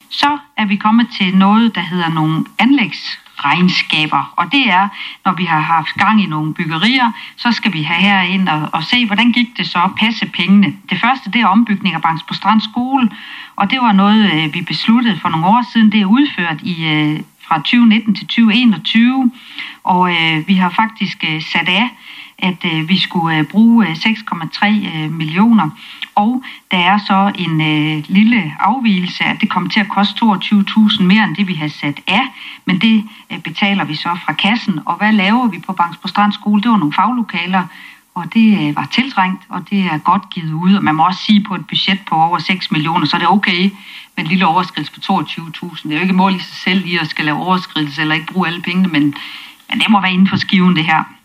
Så er vi kommet til noget, der hedder nogle anlægsregnskaber, og det er, når vi har haft gang i nogle byggerier, så skal vi have herind og se, hvordan gik det så, passe pengene. Det første, det er ombygning af Bangsbo Strand Skole, og det var noget, vi besluttede for nogle år siden. Det er udført fra 2019 til 2021, og vi har faktisk sat af, at vi skulle bruge 6,3 millioner, og der er så en lille afvigelse, at det kommer til at koste 22.000 mere end det, vi har sat af, men det betaler vi så fra kassen. Og hvad laver vi på Bangsbo Strand Skole? Det var nogle faglokaler, og det var tiltrængt, og det er godt givet ud, og man må også sige, på et budget på over 6 millioner, så er det okay med en lille overskridelse på 22.000. Det er jo ikke mål i sig selv i at skal lave overskridelse eller ikke bruge alle pengene, men det må være inden for skiven det her.